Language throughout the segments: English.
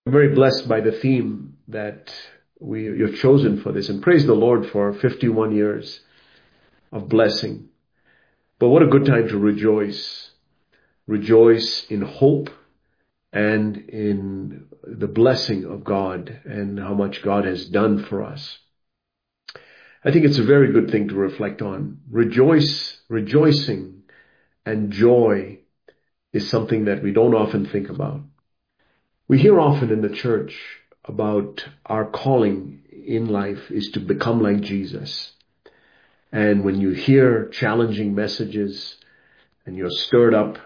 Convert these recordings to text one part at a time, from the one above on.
I'm very blessed by the theme that you've chosen for this, and praise the Lord for 51 years of blessing. But what a good time to rejoice. Rejoice in hope and in the blessing of God and how much God has done for us. I think it's a very good thing to reflect on. Rejoicing and joy is something that we don't often think about. We hear often in the church about our calling in life is to become like Jesus. And when you hear challenging messages and you're stirred up,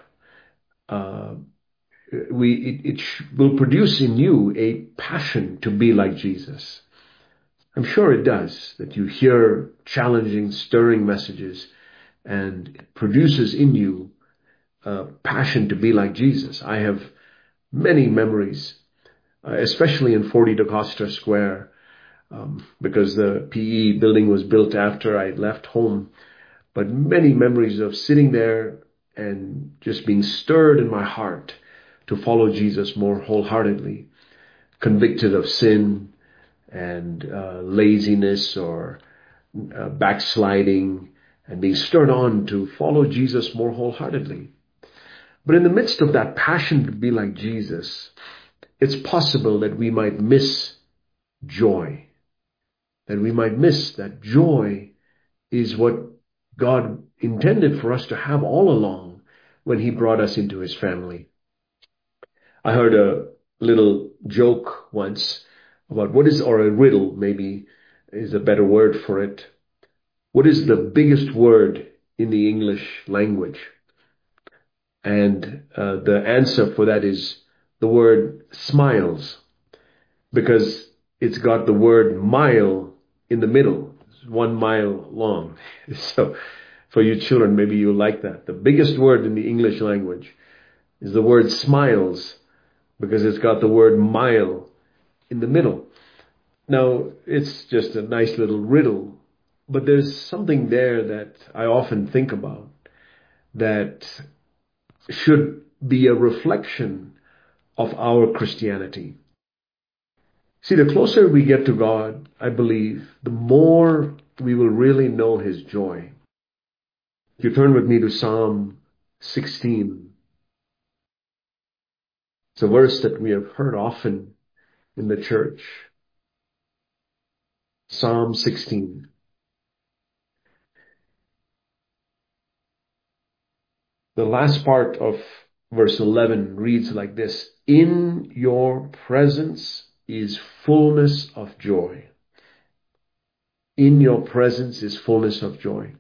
it will produce in you a passion to be like Jesus. I'm sure it does, that you hear challenging, stirring messages and it produces in you a passion to be like Jesus. I have many memories, especially in 40 DaCosta Square, because the PE building was built after I left home. But many memories of sitting there and just being stirred in my heart to follow Jesus more wholeheartedly, convicted of sin and laziness or backsliding, and being stirred on to follow Jesus more wholeheartedly. But in the midst of that passion to be like Jesus, it's possible that we might miss joy. That we might miss that joy is what God intended for us to have all along when He brought us into His family. I heard a little joke once about or a riddle maybe is a better word for it. What is the biggest word in the English language? And the answer for that is the word smiles, because it's got the word mile in the middle. It's 1 mile long. So for you children, maybe you like that. The biggest word in the English language is the word smiles, because it's got the word mile in the middle. Now, it's just a nice little riddle, but there's something there that I often think about that should be a reflection of our Christianity. See, the closer we get to God, I believe, the more we will really know His joy. If you turn with me to Psalm 16, it's a verse that we have heard often in the church. Psalm 16. The last part of verse 11 reads like this: "In your presence is fullness of joy." In your presence is fullness of joy.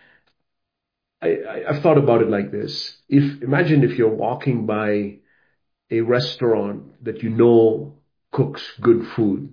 I've thought about it like this. Imagine if you're walking by a restaurant that you know cooks good food.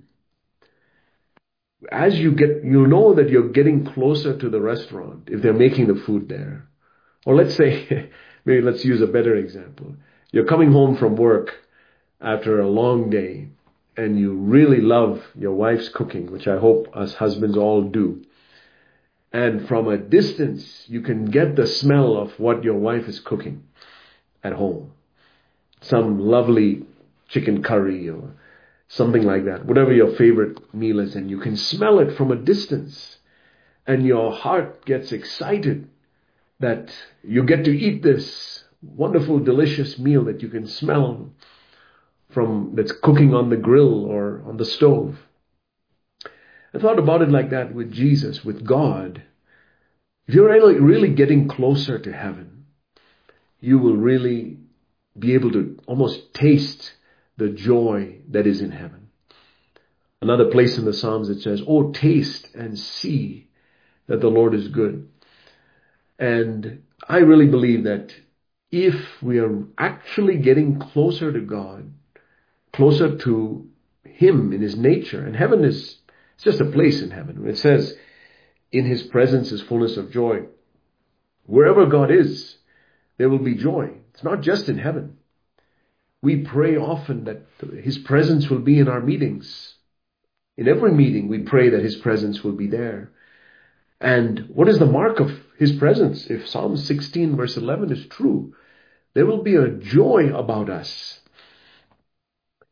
As you'll know that you're getting closer to the restaurant if they're making the food there. Or let's say, maybe let's use a better example. You're coming home from work after a long day and you really love your wife's cooking, which I hope us husbands all do. And from a distance, you can get the smell of what your wife is cooking at home. Some lovely chicken curry or something like that, whatever your favorite meal is, and you can smell it from a distance. And your heart gets excited that you get to eat this wonderful, delicious meal that you can smell that's cooking on the grill or on the stove. I thought about it like that with Jesus, with God. If you're really getting closer to heaven, you will really be able to almost taste the joy that is in heaven. Another place in the Psalms it says, "Oh, taste and see that the Lord is good." And I really believe that if we are actually getting closer to God, closer to Him in His nature, and heaven it's just a place in heaven. It says, in His presence is fullness of joy. Wherever God is, there will be joy. It's not just in heaven. We pray often that His presence will be in our meetings. In every meeting, we pray that His presence will be there. And what is the mark of His presence? If Psalm 16 verse 11 is true, there will be a joy about us.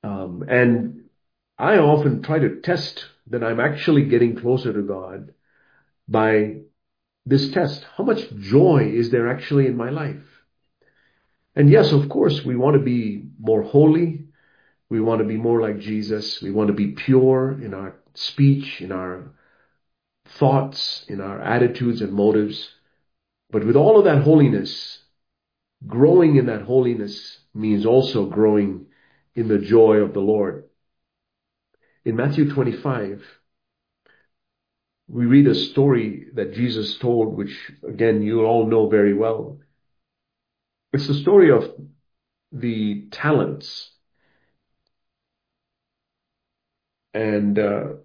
And I often try to test that I'm actually getting closer to God by this test. How much joy is there actually in my life? And yes, of course, we want to be more holy. We want to be more like Jesus. We want to be pure in our speech, in our thoughts, in our attitudes and motives. But with all of that holiness, growing in that holiness means also growing in the joy of the Lord. In Matthew 25, we read a story that Jesus told, which again, you all know very well. It's the story of the talents. And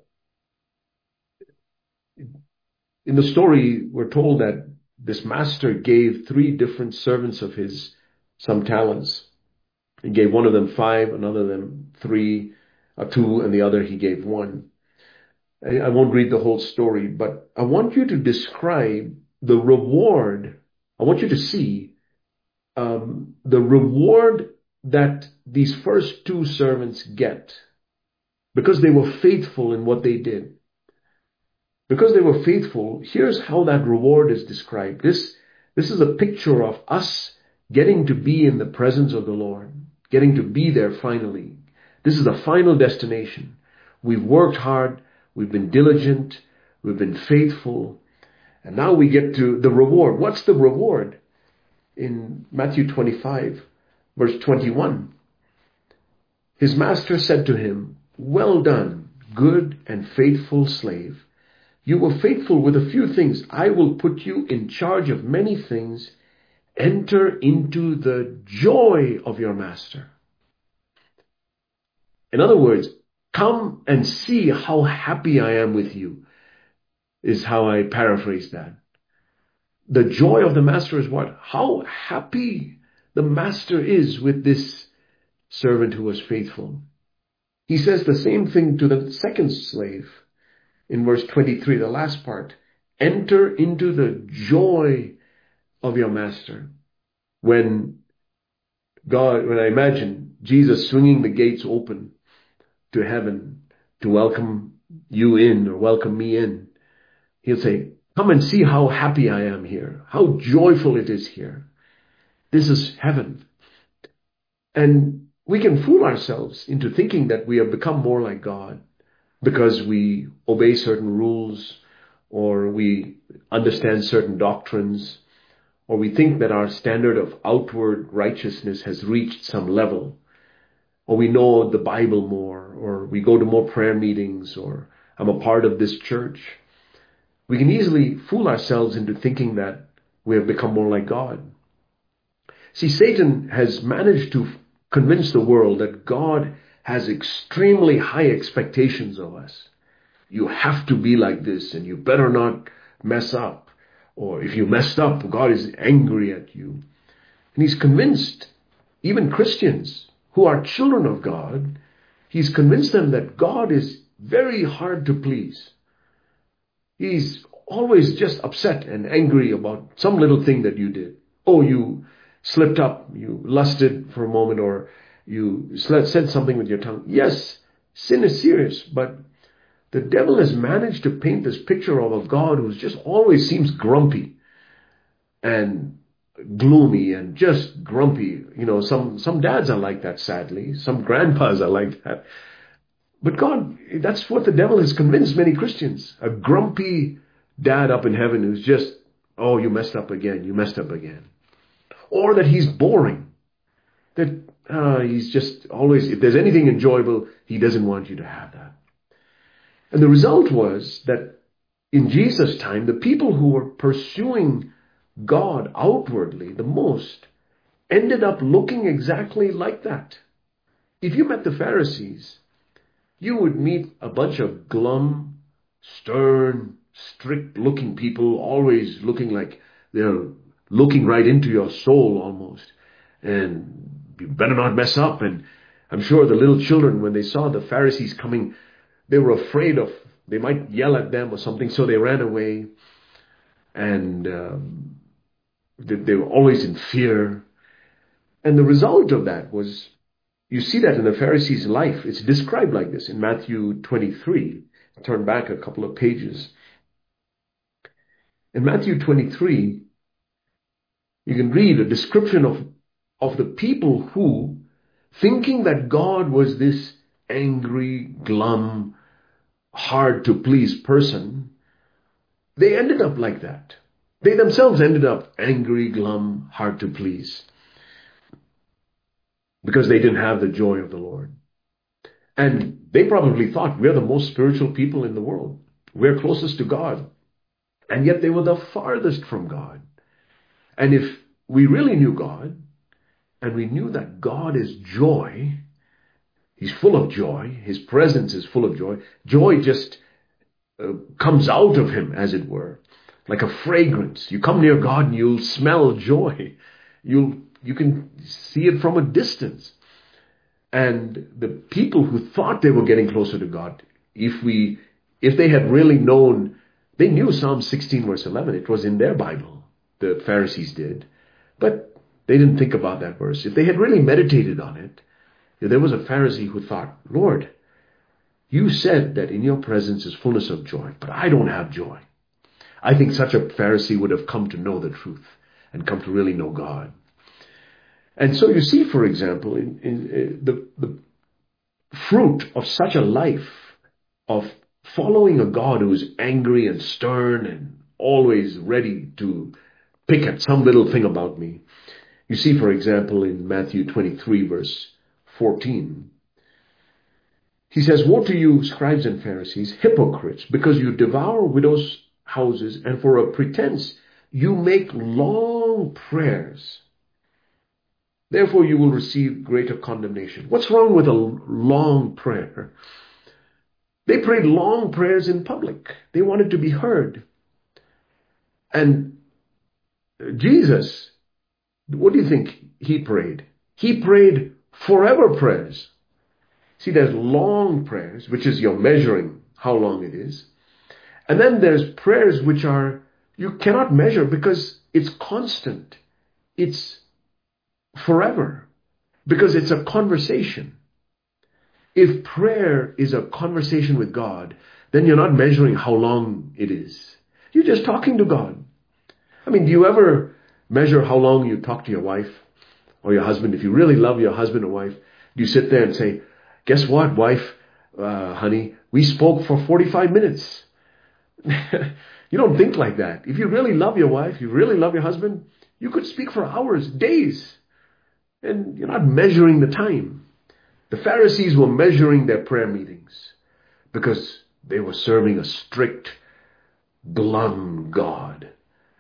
in the story, we're told that this master gave three different servants of his some talents. He gave one of them 5, another of them 3, 2, and the other he gave 1. I won't read the whole story, but I want you to describe the reward. I want you to see the reward that these first 2 servants get because they were faithful in what they did. Because they were faithful, here's how that reward is described. This is a picture of us getting to be in the presence of the Lord, getting to be there finally. This is the final destination. We've worked hard, we've been diligent, we've been faithful, and now we get to the reward. What's the reward? In Matthew 25, verse 21, his master said to him, "Well done, good and faithful slave. You were faithful with a few things. I will put you in charge of many things. Enter into the joy of your master." In other words, come and see how happy I am with you, is how I paraphrase that. The joy of the master is what? How happy the master is with this servant who was faithful. He says the same thing to the second slave in verse 23, the last part. Enter into the joy of your master. When I imagine Jesus swinging the gates open to heaven to welcome you in or welcome me in, he'll say, "Come and see how happy I am here, how joyful it is here. This is heaven." And we can fool ourselves into thinking that we have become more like God because we obey certain rules or we understand certain doctrines, or we think that our standard of outward righteousness has reached some level, or we know the Bible more, or we go to more prayer meetings, or I'm a part of this church. We can easily fool ourselves into thinking that we have become more like God. See, Satan has managed to convince the world that God has extremely high expectations of us. You have to be like this, and you better not mess up. Or if you messed up, God is angry at you. And he's convinced even Christians who are children of God, he's convinced them that God is very hard to please. He's always just upset and angry about some little thing that you did. Oh, you slipped up, you lusted for a moment, or you said something with your tongue. Yes, sin is serious, but the devil has managed to paint this picture of a God who just always seems grumpy and gloomy and just grumpy. You know, some dads are like that, sadly. Some grandpas are like that. But God, that's what the devil has convinced many Christians. A grumpy dad up in heaven who's just, oh, you messed up again, you messed up again. Or that he's boring. That he's just always, if there's anything enjoyable, he doesn't want you to have that. And the result was that in Jesus' time, the people who were pursuing God outwardly the most ended up looking exactly like that. If you met the Pharisees, you would meet a bunch of glum, stern, strict-looking people, always looking like they're looking right into your soul almost. And you better not mess up. And I'm sure the little children, when they saw the Pharisees coming, they were afraid of, they might yell at them or something, so they ran away. And they were always in fear. And the result of that was you see that in the Pharisees' life. It's described like this in Matthew 23. Turn back a couple of pages. In Matthew 23, you can read a description of the people who, thinking that God was this angry, glum, hard to please person, they ended up like that. They themselves ended up angry, glum, hard to please, because they didn't have the joy of the Lord. And they probably thought, we're the most spiritual people in the world. We're closest to God. And yet they were the farthest from God. And if we really knew God, and we knew that God is joy, He's full of joy, His presence is full of joy, joy just comes out of Him, as it were, like a fragrance. You come near God and you'll smell joy. You can see it from a distance. And the people who thought they were getting closer to God, if they had really known, they knew Psalm 16 verse 11. It was in their Bible. The Pharisees did. But they didn't think about that verse. If they had really meditated on it, there was a Pharisee who thought, Lord, you said that in your presence is fullness of joy, but I don't have joy. I think such a Pharisee would have come to know the truth and come to really know God. And so you see, for example, in the fruit of such a life of following a God who is angry and stern and always ready to pick at some little thing about me. You see, for example, in Matthew 23, verse 14, he says, woe to you, scribes and Pharisees, hypocrites, because you devour widows' houses, and for a pretense you make long prayers. Therefore you will receive greater condemnation. What's wrong with a long prayer? They prayed long prayers in public. They wanted to be heard. And Jesus, what do you think He prayed? He prayed forever prayers. See, there's long prayers, which is you're measuring how long it is. And then there's prayers which are, you cannot measure because it's constant. It's forever. Because it's a conversation. If prayer is a conversation with God, then you're not measuring how long it is. You're just talking to God. I mean, do you ever measure how long you talk to your wife or your husband? If you really love your husband or wife, do you sit there and say, guess what, wife, honey, we spoke for 45 minutes. You don't think like that. If you really love your wife, you really love your husband, you could speak for hours, days. And you're not measuring the time. The Pharisees were measuring their prayer meetings because they were serving a strict, glum God.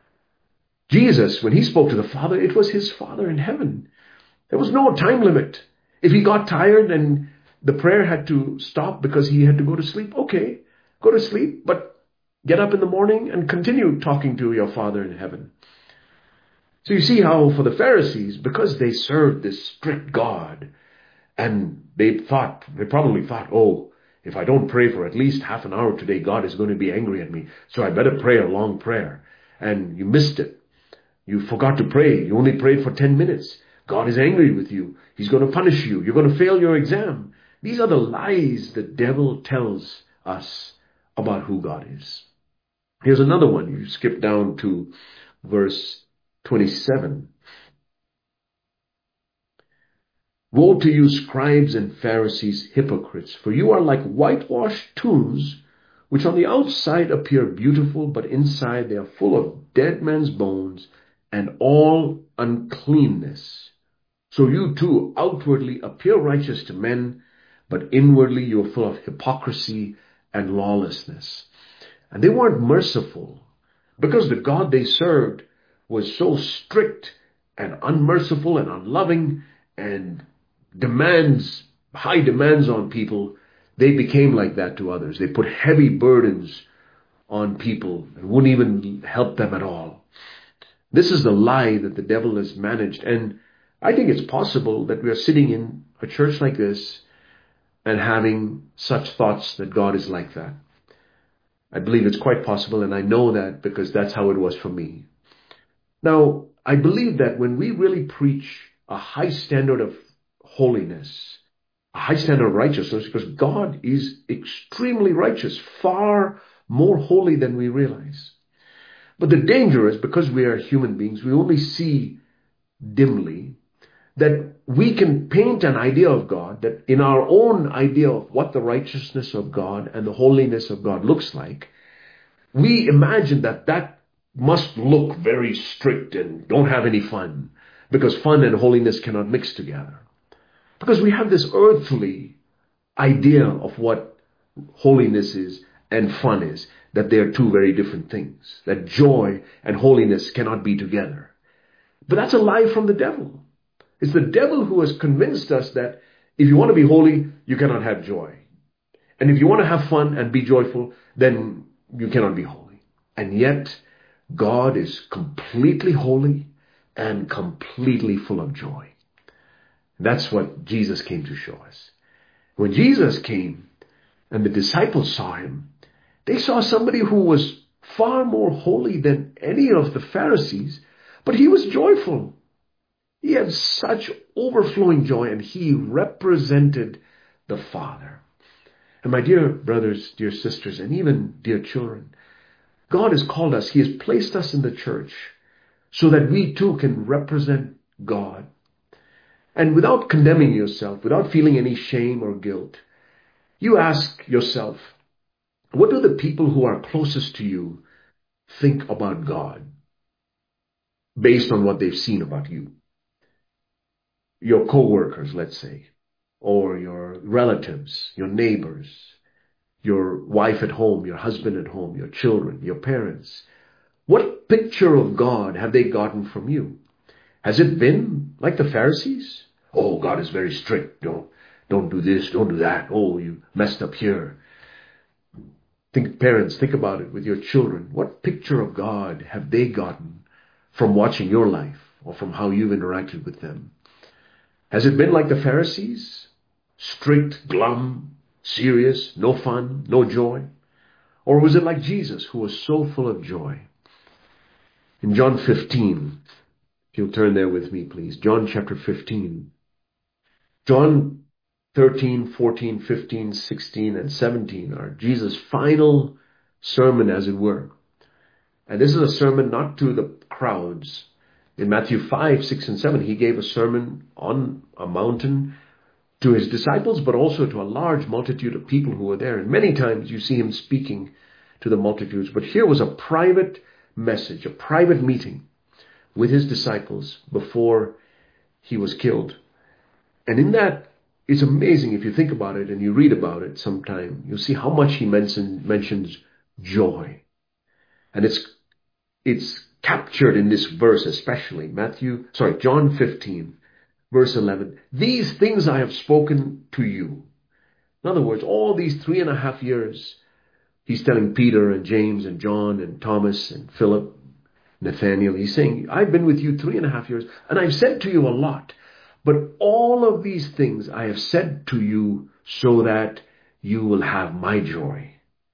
Jesus, when He spoke to the Father, it was His Father in heaven. There was no time limit. If He got tired and the prayer had to stop because He had to go to sleep, okay, go to sleep, but get up in the morning and continue talking to your Father in heaven. So you see how for the Pharisees, because they served this strict God, and they probably thought, oh, if I don't pray for at least half an hour today, God is going to be angry at me. So I better pray a long prayer. And you missed it. You forgot to pray. You only prayed for 10 minutes. God is angry with you. He's going to punish you. You're going to fail your exam. These are the lies the devil tells us about who God is. Here's another one. You skip down to verse 27. Woe to you, scribes and Pharisees, hypocrites, for you are like whitewashed tombs, which on the outside appear beautiful, but inside they are full of dead men's bones and all uncleanness. So you too outwardly appear righteous to men, but inwardly you are full of hypocrisy and lawlessness. And they weren't merciful, because the God they served was so strict and unmerciful and unloving and high demands on people. They became like that to others. They put heavy burdens on people and wouldn't even help them at all. This is the lie that the devil has managed. And I think it's possible that we are sitting in a church like this and having such thoughts that God is like that. I believe it's quite possible, and I know that because that's how it was for me. Now, I believe that when we really preach a high standard of holiness, a high standard of righteousness, because God is extremely righteous, far more holy than we realize. But the danger is, because we are human beings, we only see dimly, that we can paint an idea of God, that in our own idea of what the righteousness of God and the holiness of God looks like, we imagine that that must look very strict and don't have any fun, because fun and holiness cannot mix together. Because we have this earthly idea of what holiness is and fun is, that they are two very different things, that joy and holiness cannot be together. But that's a lie from the devil. It's the devil who has convinced us that if you want to be holy, you cannot have joy. And if you want to have fun and be joyful, then you cannot be holy. And yet, God is completely holy and completely full of joy. That's what Jesus came to show us. When Jesus came and the disciples saw him, they saw somebody who was far more holy than any of the Pharisees, but he was joyful. He had such overflowing joy, and he represented the Father. And my dear brothers, dear sisters, and even dear children, God has called us, he has placed us in the church so that we too can represent God. And without condemning yourself, without feeling any shame or guilt, you ask yourself, what do the people who are closest to you think about God based on what they've seen about you? Your co-workers, let's say, or your relatives, your neighbors, your wife at home, your husband at home, your children, your parents. What picture of God have they gotten from you? Has it been like the Pharisees? Oh, God is very strict. Don't do this, don't do that. Oh, you messed up here. Parents, think about it with your children. What picture of God have they gotten from watching your life or from how you've interacted with them? Has it been like the Pharisees? Strict, glum, serious, no fun, no joy? Or was it like Jesus, who was so full of joy? In John 15, if you'll turn there with me, please. John chapter 15. John 13, 14, 15, 16, and 17 are Jesus' final sermon, as it were. And this is a sermon not to the crowds. In Matthew 5, 6, and 7, he gave a sermon on a mountain to his disciples, but also to a large multitude of people who were there. And many times you see him speaking to the multitudes. But here was a private message, a private meeting with his disciples before he was killed. And in that, it's amazing if you think about it and you read about it sometime. You'll see how much he mentions joy. And it's captured in this verse especially. John 15, verse 11. These things I have spoken to you. In other words, all these 3.5 years, he's telling Peter and James and John and Thomas and Philip, Nathaniel, he's saying, I've been with you 3.5 years and I've said to you a lot. But all of these things I have said to you so that you will have my joy.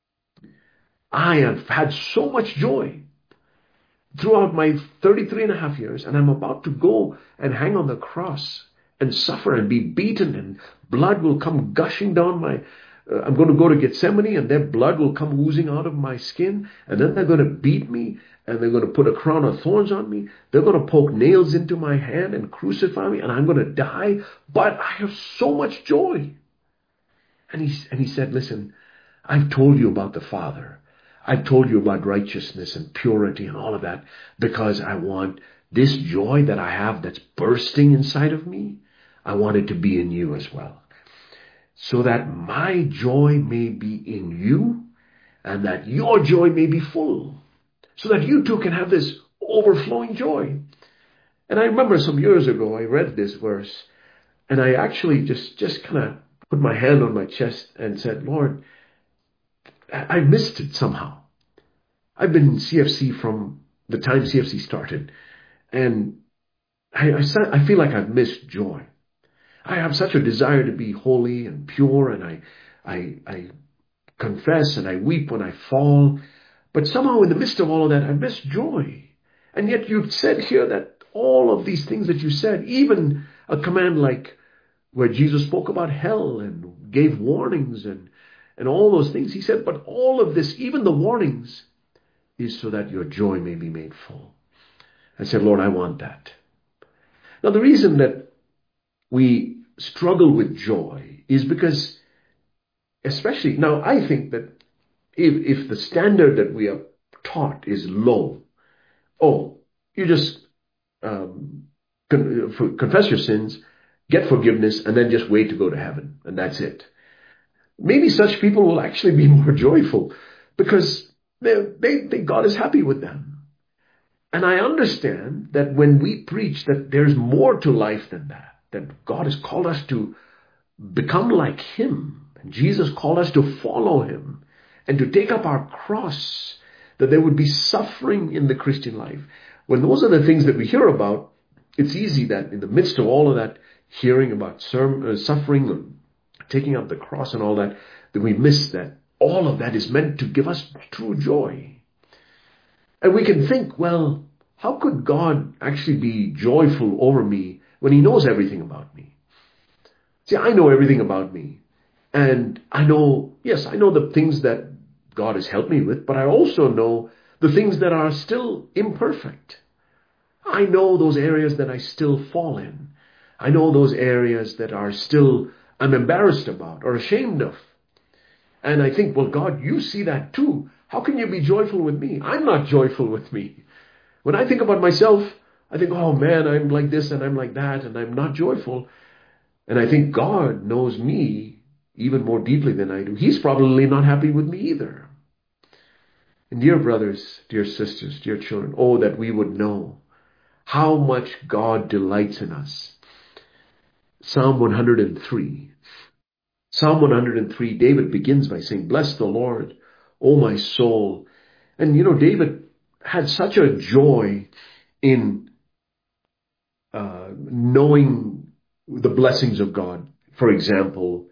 I have had so much joy throughout my 33.5 years, and I'm about to go and hang on the cross and suffer and be beaten, and blood will come gushing down I'm going to go to Gethsemane, and their blood will come oozing out of my skin, and then they're going to beat me, and they're going to put a crown of thorns on me. They're going to poke nails into my hand and crucify me, and I'm going to die, but I have so much joy. And he said, listen, I've told you about the Father. I've told you about righteousness and purity and all of that because I want this joy that I have that's bursting inside of me, I want it to be in you as well. So that my joy may be in you and that your joy may be full. So that you too can have this overflowing joy. And I remember some years ago I read this verse and I actually just kind of put my hand on my chest and said, Lord, I missed it somehow. I've been in CFC from the time CFC started, and I feel like I've missed joy. I have such a desire to be holy and pure, and I confess and I weep when I fall, but somehow in the midst of all of that, I miss joy. And yet you've said here that all of these things that you said, even a command like where Jesus spoke about hell and gave warnings and all those things. He said, but all of this, even the warnings, is so that your joy may be made full. I said, Lord, I want that. Now, the reason that we struggle with joy is because, especially, now I think that if the standard that we are taught is low, you just confess your sins, get forgiveness, and then just wait to go to heaven, and that's it. Maybe such people will actually be more joyful because God is happy with them. And I understand that when we preach that there's more to life than that God has called us to become like Him, and Jesus called us to follow Him and to take up our cross, that there would be suffering in the Christian life. When those are the things that we hear about, it's easy that in the midst of all of that, hearing about suffering and taking up the cross and all that we miss that all of that is meant to give us true joy. And we can think, well, how could God actually be joyful over me when He knows everything about me? See, I know everything about me. And I know the things that God has helped me with, but I also know the things that are still imperfect. I know those areas that I still fall in. I know those areas that I'm embarrassed about or ashamed of. And I think, well, God, you see that too. How can you be joyful with me? I'm not joyful with me. When I think about myself, I think, oh man, I'm like this and I'm like that and I'm not joyful. And I think God knows me even more deeply than I do. He's probably not happy with me either. And dear brothers, dear sisters, dear children, oh, that we would know how much God delights in us. Psalm 103. Psalm 103, David begins by saying, bless the Lord, O my soul. And David had such a joy in knowing the blessings of God. For example,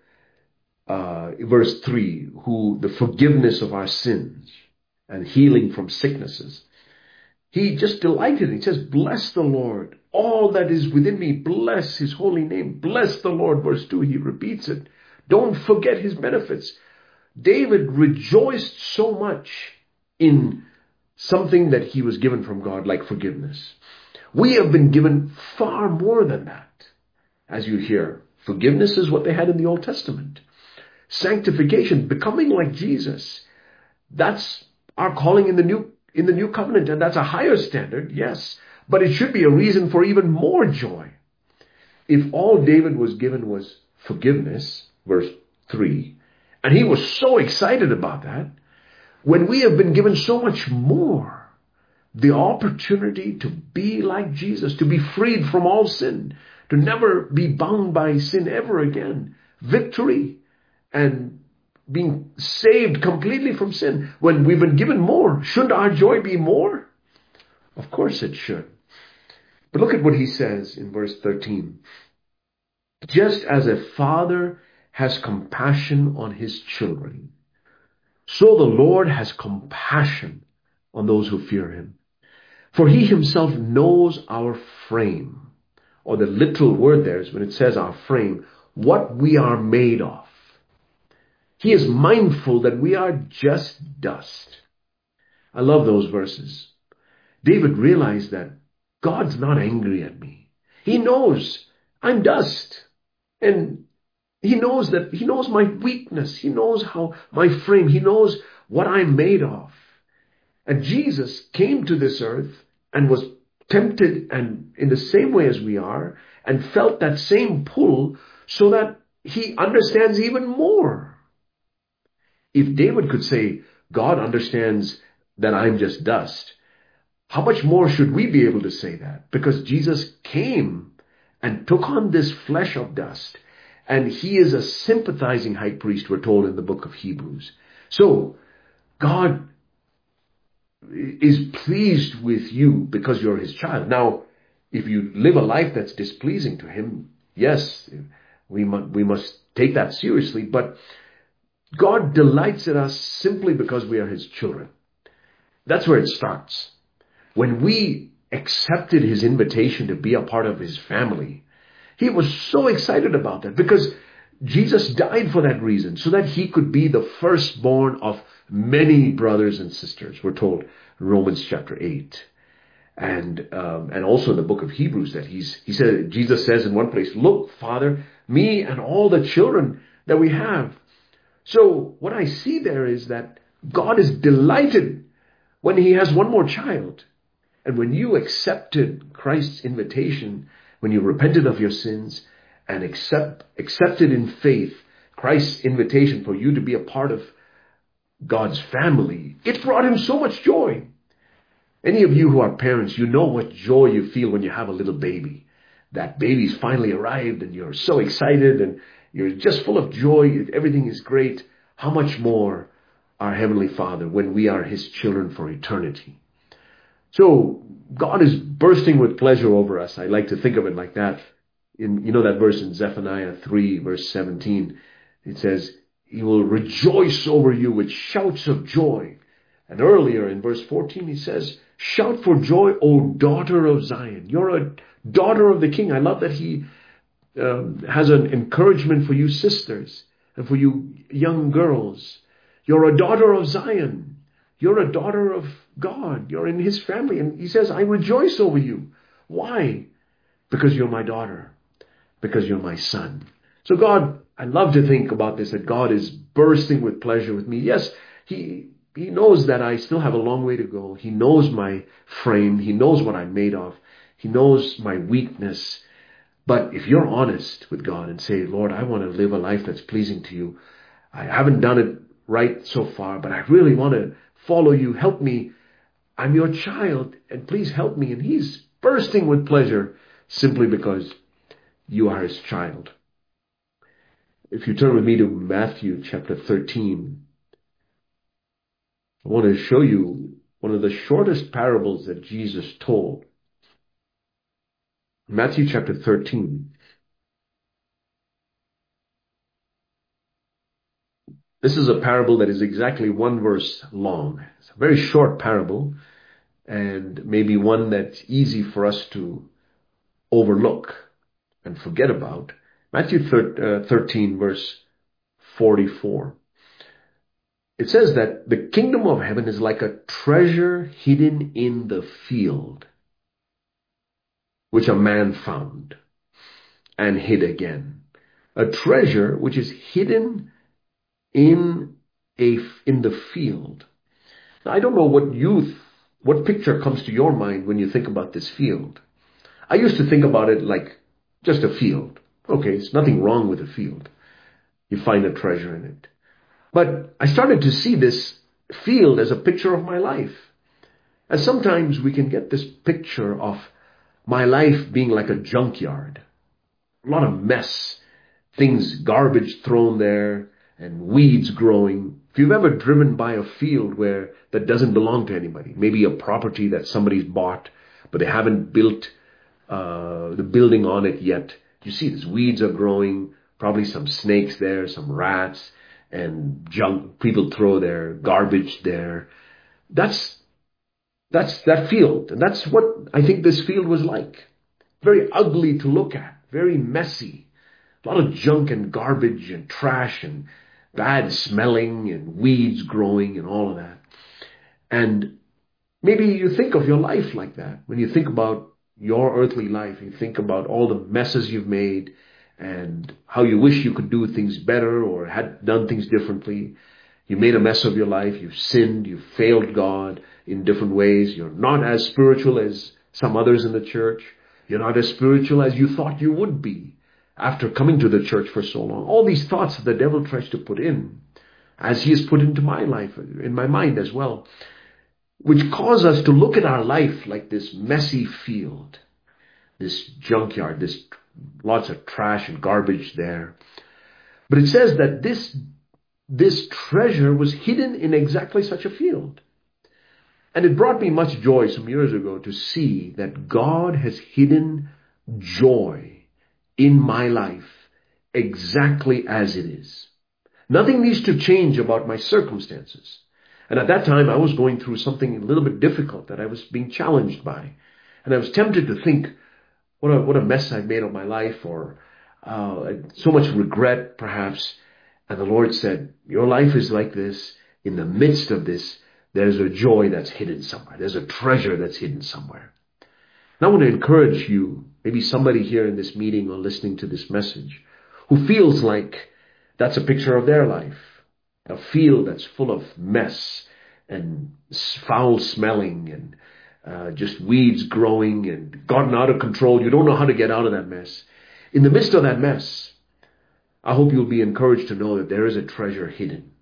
verse 3, the forgiveness of our sins and healing from sicknesses. He just delighted. He says, bless the Lord. All that is within me, bless His holy name. Bless the Lord. Verse 2, he repeats it. Don't forget His benefits. David rejoiced so much in something that he was given from God, like forgiveness. We have been given far more than that. As you hear, forgiveness is what they had in the Old Testament. Sanctification, becoming like Jesus, that's our calling in the new covenant, and that's a higher standard, yes, but it should be a reason for even more joy. If all David was given was forgiveness, verse 3, and he was so excited about that, when we have been given so much more, the opportunity to be like Jesus, to be freed from all sin, to never be bound by sin ever again, victory, and being saved completely from sin. When we've been given more, shouldn't our joy be more? Of course it should. But look at what he says in verse 13. Just as a father has compassion on his children, so the Lord has compassion on those who fear Him. For He Himself knows our frame, or the literal word there is when it says our frame, what we are made of. He is mindful that we are just dust. I love those verses. David realized that God's not angry at me. He knows I'm dust. And He knows my weakness. He knows how my frame. He knows what I'm made of. And Jesus came to this earth and was tempted and in the same way as we are and felt that same pull so that He understands even more. If David could say, God understands that I'm just dust, how much more should we be able to say that? Because Jesus came and took on this flesh of dust, and He is a sympathizing high priest, we're told in the book of Hebrews. So, God is pleased with you because you're His child. Now, if you live a life that's displeasing to Him, yes, we must take that seriously, but God delights in us simply because we are His children. That's where it starts. When we accepted His invitation to be a part of His family, He was so excited about that because Jesus died for that reason, so that he could be the firstborn of many brothers and sisters. We're told in Romans chapter 8. And also in the book of Hebrews that Jesus says in one place, look, Father, me and all the children that we have. So what I see there is that God is delighted when he has one more child. And when you accepted Christ's invitation, when you repented of your sins and accepted in faith Christ's invitation for you to be a part of God's family, it brought him so much joy. Any of you who are parents, you know what joy you feel when you have a little baby. That baby's finally arrived and you're so excited and you're just full of joy. Everything is great. How much more our Heavenly Father when we are his children for eternity. So God is bursting with pleasure over us. I like to think of it like that. You know that verse in Zephaniah 3 verse 17. It says, he will rejoice over you with shouts of joy. And earlier in verse 14 he says, shout for joy, O daughter of Zion. You're a daughter of the King. I love that he has an encouragement for you sisters and for you young girls. You're a daughter of Zion. You're a daughter of God. You're in his family. And he says, I rejoice over you. Why? Because you're my daughter. Because you're my son. So God, I love to think about this, that God is bursting with pleasure with me. Yes, He knows that I still have a long way to go. He knows my frame. He knows what I'm made of. He knows my weakness. But if you're honest with God and say, Lord, I want to live a life that's pleasing to you. I haven't done it right so far, but I really want to follow you. Help me. I'm your child, and please help me. And he's bursting with pleasure simply because you are his child. If you turn with me to Matthew chapter 13, I want to show you one of the shortest parables that Jesus told. Matthew chapter 13. This is a parable that is exactly one verse long. It's a very short parable and maybe one that's easy for us to overlook and forget about. Matthew 13 verse 44. It says that the kingdom of heaven is like a treasure hidden in the field, which a man found and hid again. A treasure which is hidden in the field. Now, I don't know what picture comes to your mind when you think about this field. I used to think about it like just a field. Okay, there's nothing wrong with a field. You find a treasure in it. But I started to see this field as a picture of my life. And sometimes we can get this picture of my life being like a junkyard. A lot of mess, things, garbage thrown there, and weeds growing. If you've ever driven by a field that doesn't belong to anybody, maybe a property that somebody's bought, but they haven't built the building on it yet, you see these weeds are growing, probably some snakes there, some rats, and junk. People throw their garbage there. That's that field. And that's what I think this field was like. Very ugly to look at, very messy. A lot of junk and garbage and trash and bad smelling and weeds growing and all of that. And maybe you think of your life like that. When you think about your earthly life, you think about all the messes you've made and how you wish you could do things better or had done things differently. You made a mess of your life. You've sinned. You've failed God in different ways. You're not as spiritual as some others in the church. You're not as spiritual as you thought you would be after coming to the church for so long. All these thoughts that the devil tries to put in, as he has put into my life, in my mind as well, which cause us to look at our life like this messy field, this junkyard, this lots of trash and garbage there. But it says that this treasure was hidden in exactly such a field. And it brought me much joy some years ago to see that God has hidden joy in my life exactly as it is. Nothing needs to change about my circumstances. And at that time, I was going through something a little bit difficult that I was being challenged by. And I was tempted to think, what a mess I've made of my life, or so much regret perhaps. And the Lord said, your life is like this. In the midst of this, there's a joy that's hidden somewhere. There's a treasure that's hidden somewhere. And I want to encourage you, maybe somebody here in this meeting or listening to this message, who feels like that's a picture of their life. A field that's full of mess and foul smelling and just weeds growing and gotten out of control. You don't know how to get out of that mess. In the midst of that mess, I hope you'll be encouraged to know that there is a treasure hidden.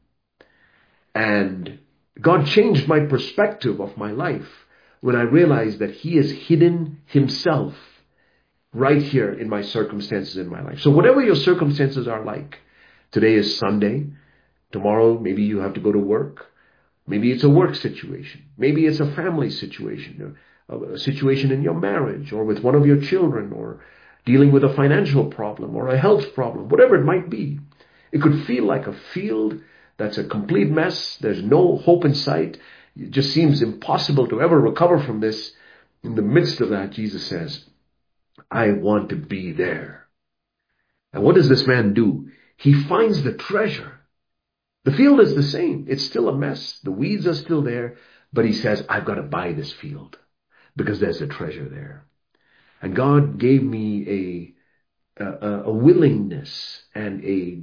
And God changed my perspective of my life when I realized that He has hidden Himself right here in my circumstances in my life. So whatever your circumstances are like, today is Sunday, tomorrow maybe you have to go to work, maybe it's a work situation, maybe it's a family situation, a situation in your marriage or with one of your children, or dealing with a financial problem or a health problem, whatever it might be. It could feel like a field that's a complete mess. There's no hope in sight. It just seems impossible to ever recover from this. In the midst of that, Jesus says, I want to be there. And what does this man do? He finds the treasure. The field is the same. It's still a mess. The weeds are still there. But he says, I've got to buy this field because there's a treasure there. And God gave me a willingness and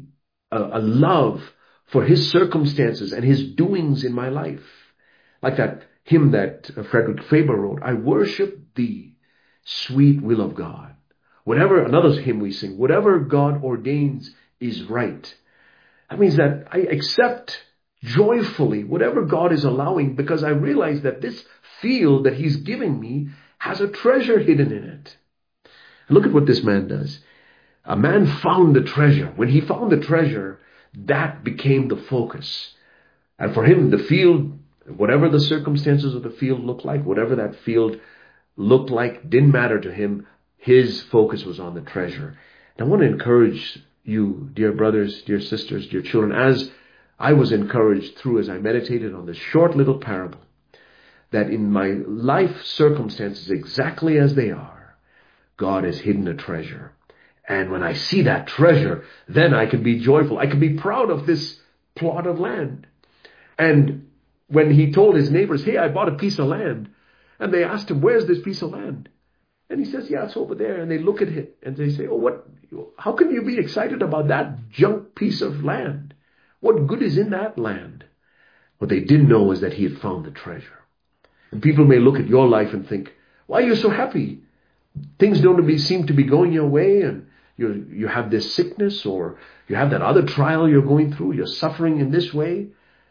a love for His circumstances and His doings in my life. Like that hymn that Frederick Faber wrote, I worship Thee, sweet will of God. Whatever, another hymn we sing, whatever God ordains is right. That means that I accept joyfully whatever God is allowing, because I realize that this field that He's giving me has a treasure hidden in it. And look at what this man does. A man found the treasure. When he found the treasure, that became the focus. And for him, the field, whatever the circumstances of the field looked like, whatever that field looked like, didn't matter to him. His focus was on the treasure. And I want to encourage you, dear brothers, dear sisters, dear children, as I was encouraged through as I meditated on this short little parable, that in my life circumstances exactly as they are, God has hidden a treasure. And when I see that treasure, then I can be joyful. I can be proud of this plot of land. And when he told his neighbors, hey, I bought a piece of land, and they asked him, where's this piece of land? And he says, yeah, it's over there. And they look at it and they say, oh, how can you be excited about that junk piece of land? What good is in that land? What they didn't know was that he had found the treasure. And people may look at your life and think, why are you so happy? Things don't seem to be going your way, and you have this sickness, or you have that other trial you're going through. You're suffering in this way.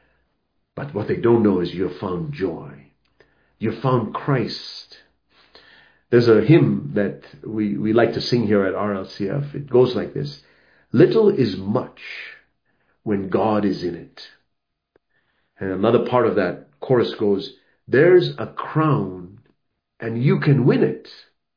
But what they don't know is you've found joy. You've found Christ. There's a hymn that we like to sing here at RLCF. It goes like this. Little is much when God is in it. And another part of that chorus goes, there's a crown and you can win it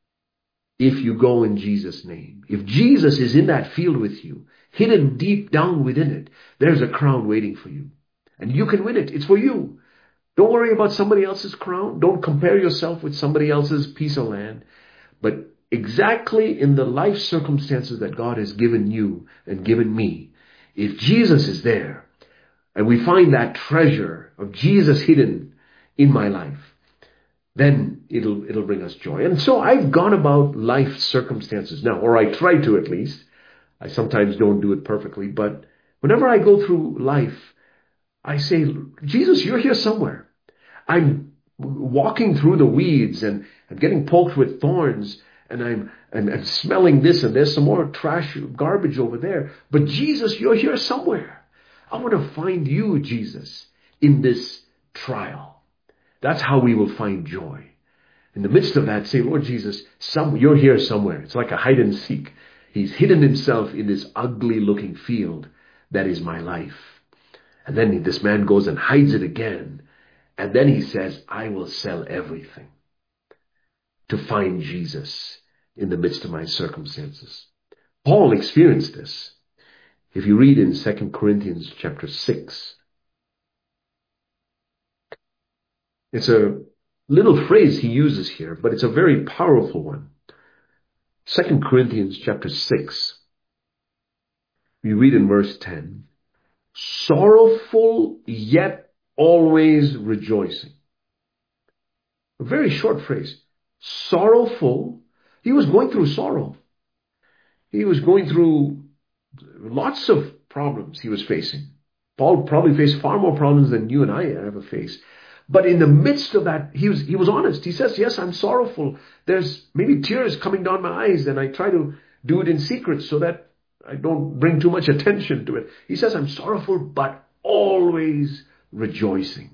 if you go in Jesus' name. If Jesus is in that field with you, hidden deep down within it, there's a crown waiting for you. And you can win it. It's for you. Don't worry about somebody else's crown. Don't compare yourself with somebody else's piece of land. But exactly in the life circumstances that God has given you and given me, if Jesus is there, and we find that treasure of Jesus hidden in my life, then it'll bring us joy. And so I've gone about life circumstances now, or I try to at least. I sometimes don't do it perfectly, but whenever I go through life, I say, Jesus, you're here somewhere. I'm walking through the weeds and I'm getting poked with thorns, and I'm smelling this, and there's some more trash, garbage over there. But Jesus, you're here somewhere. I want to find you, Jesus, in this trial. That's how we will find joy. In the midst of that, say, Lord Jesus, you're here somewhere. It's like a hide and seek. He's hidden himself in this ugly looking field that is my life. And then this man goes and hides it again. And then he says, I will sell everything to find Jesus in the midst of my circumstances. Paul experienced this. If you read in 2 Corinthians chapter 6, it's a little phrase he uses here, but it's a very powerful one. 2 Corinthians chapter 6, we read in verse 10, sorrowful yet always rejoicing. A very short phrase. Sorrowful. He was going through sorrow. He was going through lots of problems he was facing. Paul probably faced far more problems than you and I ever face. But in the midst of that, he was honest. He says, yes, I'm sorrowful. There's maybe tears coming down my eyes, and I try to do it in secret so that I don't bring too much attention to it. He says, I'm sorrowful, but always rejoicing.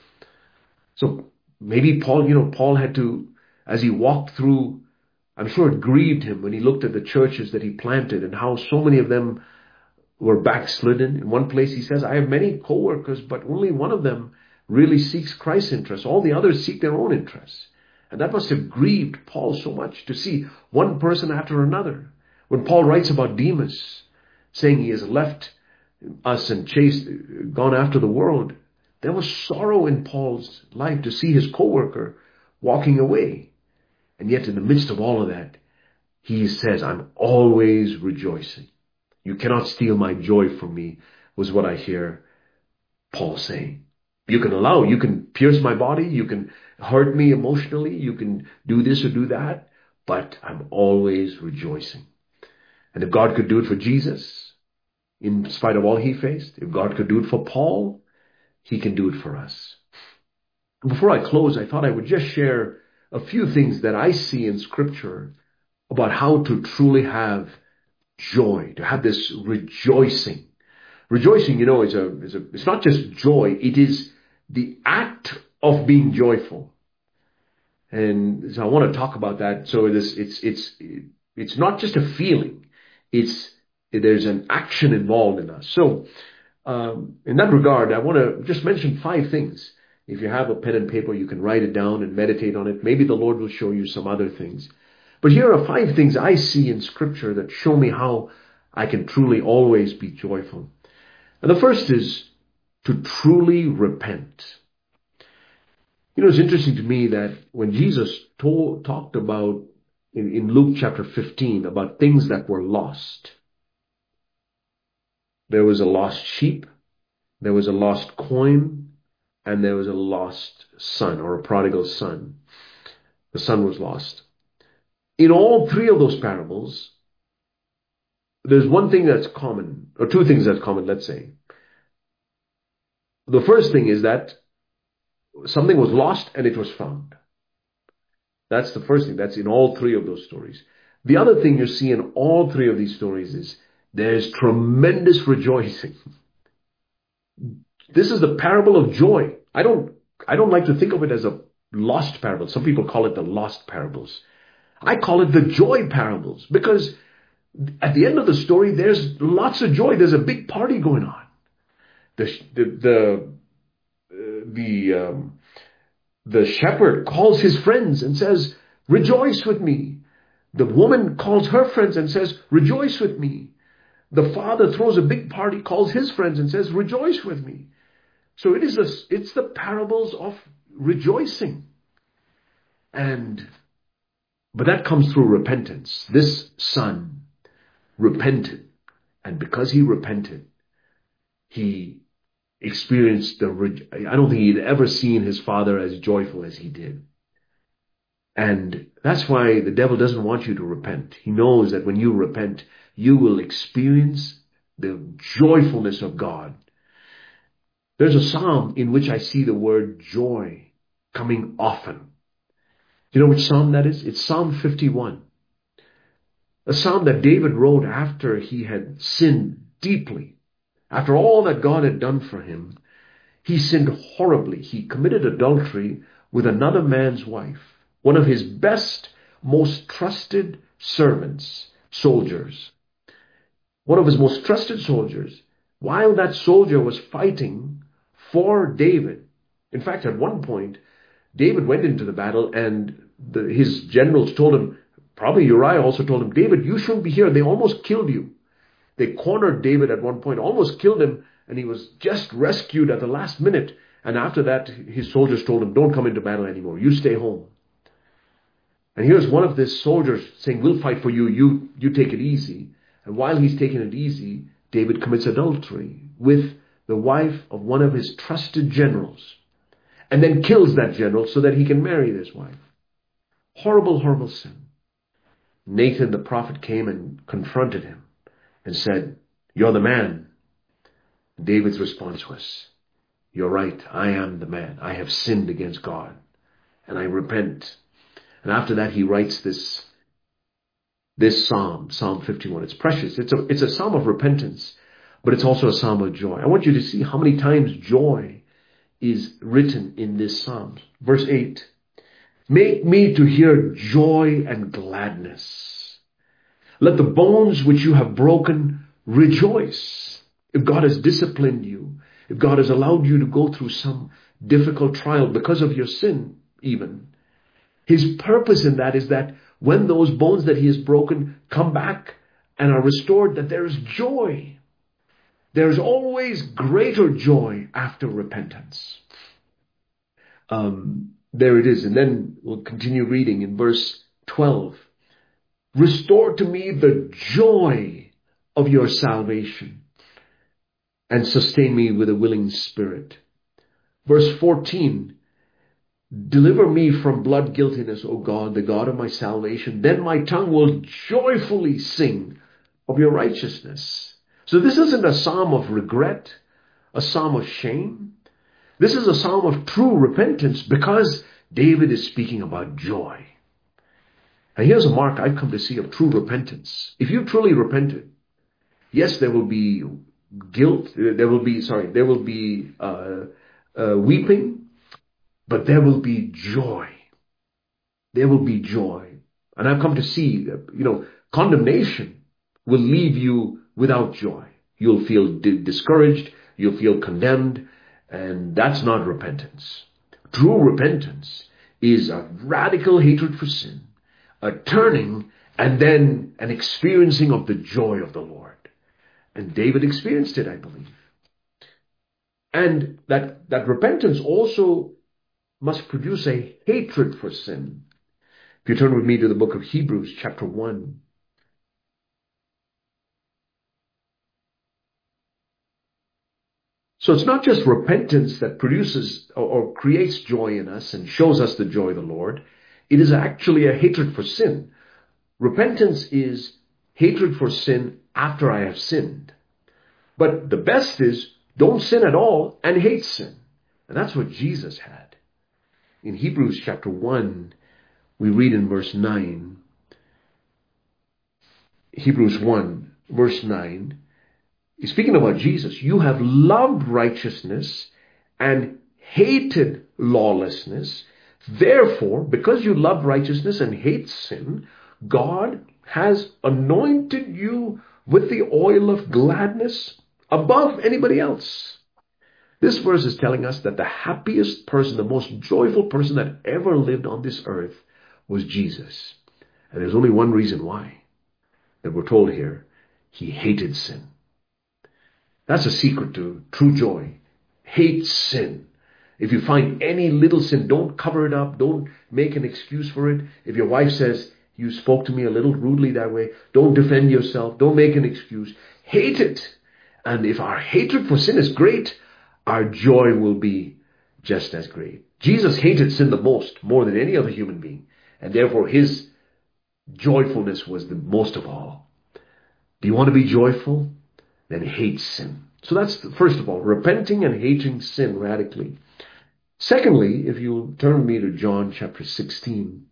So maybe Paul had to, as he walked through, I'm sure it grieved him when he looked at the churches that he planted and how so many of them were backslidden. In one place he says, I have many co-workers, but only one of them really seeks Christ's interests. All the others seek their own interests. And that must have grieved Paul so much to see one person after another. When Paul writes about Demas, saying he has left us and gone after the world, there was sorrow in Paul's life to see his co-worker walking away. And yet in the midst of all of that, he says, I'm always rejoicing. You cannot steal my joy from me, was what I hear Paul saying. You can pierce my body, you can hurt me emotionally, you can do this or do that, but I'm always rejoicing. And if God could do it for Jesus, in spite of all he faced, if God could do it for Paul, he can do it for us. Before I close, I thought I would just share a few things that I see in Scripture about how to truly have joy, to have this rejoicing. Rejoicing, it's not just joy, it is the act of being joyful. And so I want to talk about that. So it's not just a feeling, there's an action involved in us. So in that regard, I want to just mention 5 things. If you have a pen and paper, you can write it down and meditate on it. Maybe the Lord will show you some other things. But here are 5 things I see in Scripture that show me how I can truly always be joyful. And the first is to truly repent. It's interesting to me that when Jesus talked about, in Luke chapter 15, about things that were lost, there was a lost sheep, there was a lost coin, and there was a lost son, or a prodigal son. The son was lost. In all 3 of those parables, there's one thing that's common, or 2 things that's common, let's say. The first thing is that something was lost and it was found. That's the first thing. That's in all 3 of those stories. The other thing you see in all 3 of these stories is there's tremendous rejoicing. This is the parable of joy. I don't like to think of it as a lost parable. Some people call it the lost parables. I call it the joy parables, because at the end of the story, there's lots of joy. There's a big party going on. The shepherd calls his friends and says, rejoice with me. The woman calls her friends and says, rejoice with me. The father throws a big party, calls his friends and says, rejoice with me. So it's the parables of rejoicing. But that comes through repentance. This son repented. And because he repented, he experienced I don't think he'd ever seen his father as joyful as he did. And that's why the devil doesn't want you to repent. He knows that when you repent, you will experience the joyfulness of God. There's a psalm in which I see the word joy coming often. Do you know which psalm that is? It's Psalm 51. A psalm that David wrote after he had sinned deeply. After all that God had done for him, he sinned horribly. He committed adultery with another man's wife, one of his best, most trusted servants, soldiers. One of his most trusted soldiers, while that soldier was fighting for David. In fact, at one point, David went into the battle and his generals told him, probably Uriah also told him, David, you shouldn't be here. They almost killed you. They cornered David at one point, almost killed him, and he was just rescued at the last minute. And after that, his soldiers told him, don't come into battle anymore. You stay home. And here's one of the soldiers saying, we'll fight for you, you take it easy. And while he's taking it easy, David commits adultery with the wife of one of his trusted generals, and then kills that general so that he can marry this wife. Horrible, horrible sin. Nathan the prophet came and confronted him and said, you're the man. David's response was, you're right, I am the man. I have sinned against God, and I repent. And after that, he writes this psalm, Psalm 51. It's precious. It's a psalm of repentance, but it's also a psalm of joy. I want you to see how many times joy is written in this psalm. Verse 8, make me to hear joy and gladness. Let the bones which you have broken rejoice. If God has disciplined you, if God has allowed you to go through some difficult trial because of your sin even, His purpose in that is that when those bones that He has broken come back and are restored, that there is joy. There is always greater joy after repentance. There it is. And then we'll continue reading in verse 12. Restore to me the joy of your salvation and sustain me with a willing spirit. Verse 14. Deliver me from blood guiltiness, O God, the God of my salvation. Then my tongue will joyfully sing of your righteousness. So this isn't a psalm of regret, a psalm of shame. This is a psalm of true repentance because David is speaking about joy. And here's a mark I've come to see of true repentance. If you truly repented, yes, there will be guilt, there will be weeping, but there will be joy. There will be joy. And I've come to see that, condemnation will leave you without joy. You'll feel discouraged. You'll feel condemned. And that's not repentance. True repentance is a radical hatred for sin, a turning, and then an experiencing of the joy of the Lord. And David experienced it, I believe. And that repentance also must produce a hatred for sin. If you turn with me to the book of Hebrews, chapter 1. So it's not just repentance that produces or creates joy in us and shows us the joy of the Lord. It is actually a hatred for sin. Repentance is hatred for sin after I have sinned. But the best is don't sin at all and hate sin. And that's what Jesus had. In Hebrews chapter 1, we read in verse 9, Hebrews 1, verse 9, he's speaking about Jesus. You have loved righteousness and hated lawlessness. Therefore, because you love righteousness and hate sin, God has anointed you with the oil of gladness above anybody else. This verse is telling us that the happiest person, the most joyful person that ever lived on this earth was Jesus. And there's only one reason why. That we're told here, He hated sin. That's a secret to true joy. Hate sin. If you find any little sin, don't cover it up. Don't make an excuse for it. If your wife says, you spoke to me a little rudely that way, don't defend yourself. Don't make an excuse. Hate it. And if our hatred for sin is great, our joy will be just as great. Jesus hated sin the most, more than any other human being. And therefore His joyfulness was the most of all. Do you want to be joyful? Then hate sin. So that's, first of all, repenting and hating sin radically. Secondly, if you turn with me to John chapter 16,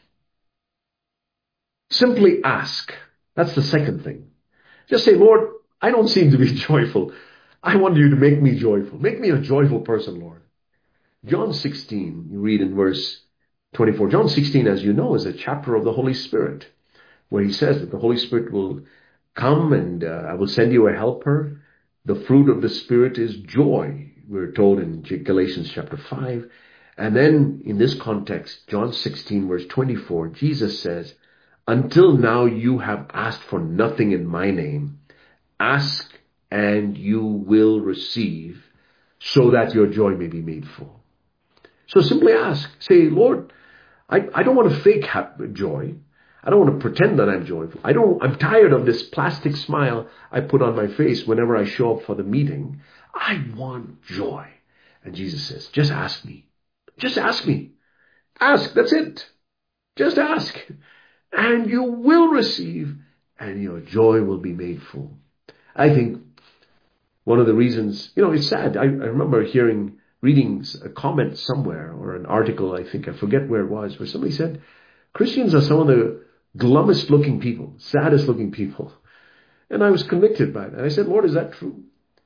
simply ask. That's the second thing. Just say, Lord, I don't seem to be joyful. I want you to make me joyful. Make me a joyful person, Lord. John 16, you read in verse 24. John 16, as you know, is a chapter of the Holy Spirit, where He says that the Holy Spirit will come and I will send you a helper. The fruit of the Spirit is joy, we're told in Galatians chapter 5. And then in this context, John 16, verse 24, Jesus says, until now you have asked for nothing in my name. Ask and you will receive, so that your joy may be made full. So simply ask. Say, Lord, I don't want to fake joy. I don't want to pretend that I'm joyful. I'm tired of this plastic smile I put on my face whenever I show up for the meeting. I want joy. And Jesus says, just ask me. Just ask me. Ask, that's it. Just ask. And you will receive, and your joy will be made full. I think one of the reasons, it's sad. I remember reading a comment somewhere or an article, I forget where it was, where somebody said, Christians are some of the glummest looking people, saddest looking people. And I was convicted by that. I said, Lord, is that true?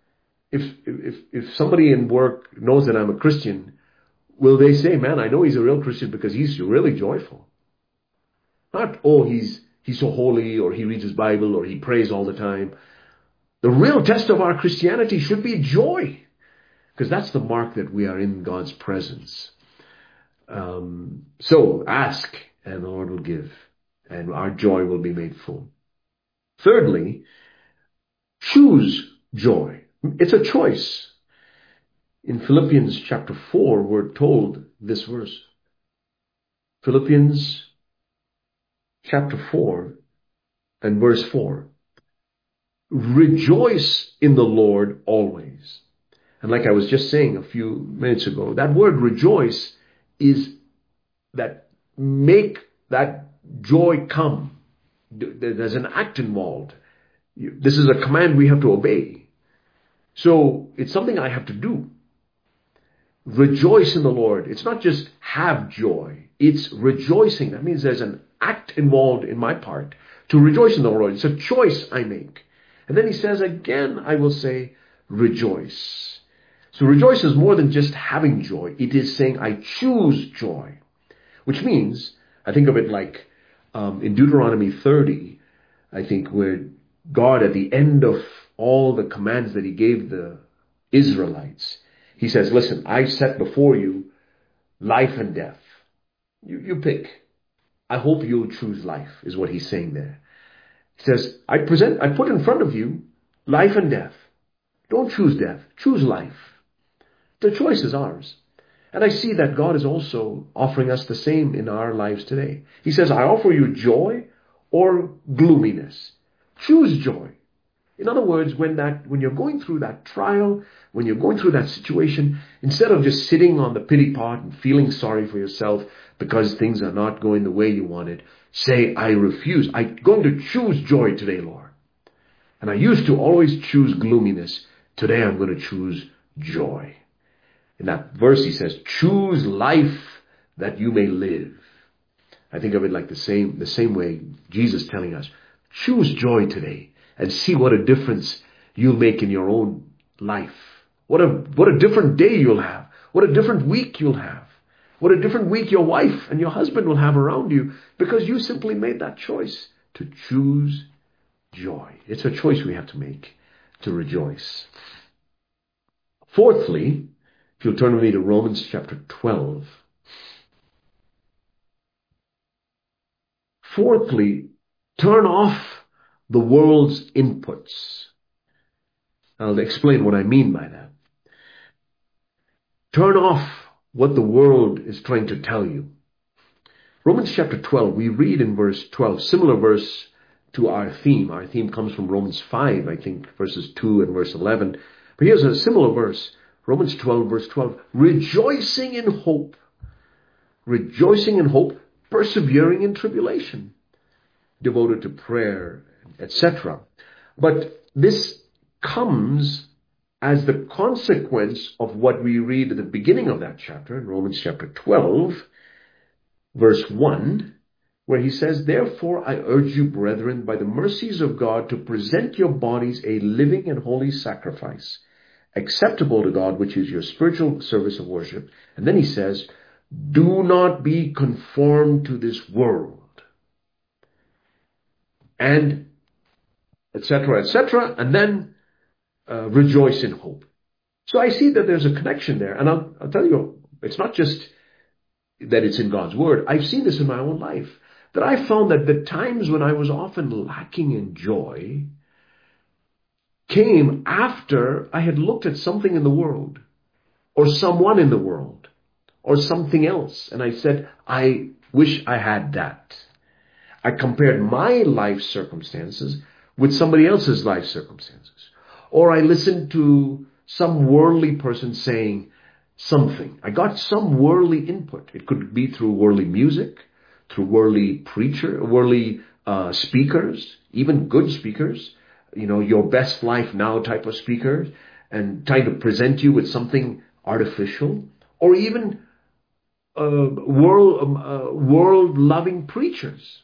If somebody in work knows that I'm a Christian, will they say, man, I know he's a real Christian because he's really joyful? Not, he's so holy, or he reads his Bible, or he prays all the time. The real test of our Christianity should be joy, because that's the mark that we are in God's presence. So ask, and the Lord will give, and our joy will be made full. Thirdly, choose joy. It's a choice. In Philippians chapter 4, we're told this verse. Philippians chapter 4 and verse 4. Rejoice in the Lord always. And like I was just saying a few minutes ago, that word rejoice is that make that joy come. There's an act involved. This is a command we have to obey. So it's something I have to do. Rejoice in the Lord. It's not just have joy. It's rejoicing. That means there's an act involved in my part to rejoice in the Lord. It's a choice I make. And then he says again, I will say, rejoice. So rejoice is more than just having joy. It is saying I choose joy. Which means, I think of it like in Deuteronomy 30, I think, where God at the end of all the commands that he gave the Israelites, he says, listen, I set before you life and death. You pick. I hope you'll choose life, is what he's saying there. He says, I put in front of you life and death. Don't choose death. Choose life. The choice is ours. And I see that God is also offering us the same in our lives today. He says, I offer you joy or gloominess. Choose joy. In other words, when you're going through that trial, when you're going through that situation, instead of just sitting on the pity pot and feeling sorry for yourself because things are not going the way you wanted, say, I refuse. I'm going to choose joy today, Lord. And I used to always choose gloominess. Today I'm going to choose joy. In that verse he says, choose life that you may live. I think of it like the same way Jesus telling us, choose joy today and see what a difference you'll make in your own life. What a different day you'll have. What a different week you'll have. What a different week your wife and your husband will have around you because you simply made that choice to choose joy. It's a choice we have to make to rejoice. Fourthly, if you'll turn with me to Romans chapter 12. Fourthly, turn off the world's inputs. I'll explain what I mean by that. Turn off what the world is trying to tell you. Romans chapter 12, we read in verse 12, similar verse to our theme. Our theme comes from Romans 5, I think, verses 2 and verse 11. But here's a similar verse. Romans 12, verse 12. Rejoicing in hope. Rejoicing in hope, persevering in tribulation. Devoted to prayer, etc. But this comes as the consequence of what we read at the beginning of that chapter, in Romans chapter 12, verse 1, where he says, therefore I urge you, brethren, by the mercies of God, to present your bodies a living and holy sacrifice, acceptable to God, which is your spiritual service of worship. And then he says, do not be conformed to this world. And etc., etc., and then rejoice in hope. So I see that there's a connection there. And I'll tell you, it's not just that it's in God's Word. I've seen this in my own life, that I found that the times when I was often lacking in joy came after I had looked at something in the world, or someone in the world, or something else. And I said, I Wish I had that. I compared my life circumstances with somebody else's life circumstances. Or I listened to some worldly person saying something. I got some worldly input. It could be through worldly music, through worldly speakers, even good speakers, your best life now type of speakers, and trying to present you with something artificial, or even world-loving preachers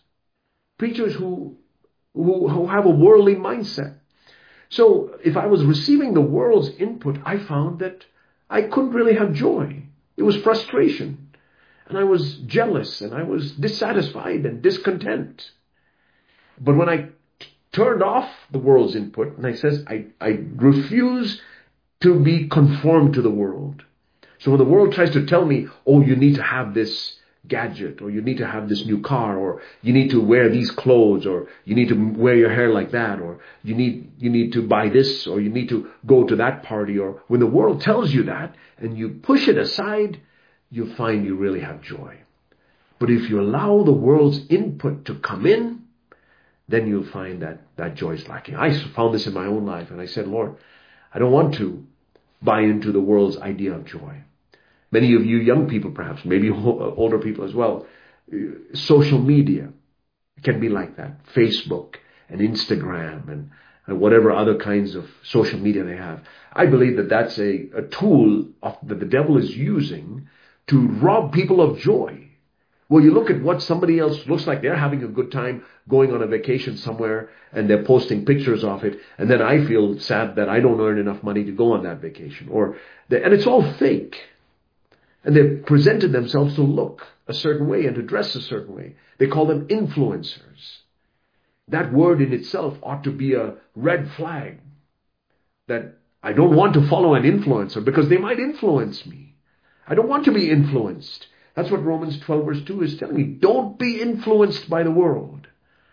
who have a worldly mindset. So if I was receiving the world's input, I found that I couldn't really have joy. It was frustration. And I was jealous, and I was dissatisfied and discontent. But when I turned off the world's input, and I refuse to be conformed to the world. So when the world tries to tell me, oh, you need to have this gadget, or you need to have this new car, or you need to wear these clothes, or you need to wear your hair like that, or you need to buy this, or you need to go to that party, or when the world tells you that and you push it aside, you find you really have joy. But if you allow the world's input to come in, then you'll find that joy is lacking. I found this in my own life, and I said, Lord, I don't want to buy into the world's idea of joy. Many of you young people, perhaps, maybe older people as well, social media can be like that. Facebook and Instagram and whatever other kinds of social media they have. I believe that that's a tool that the devil is using to rob people of joy. Well, you look at what somebody else looks like. They're having a good time going on a vacation somewhere, and they're posting pictures of it. And then I feel sad that I don't earn enough money to go on that vacation. And it's all fake. And they've presented themselves to look a certain way and to dress a certain way. They call them influencers. That word in itself ought to be a red flag. That I don't want to follow an influencer because they might influence me. I don't want to be influenced. That's what Romans 12 verse 2 is telling me. Don't be influenced by the world.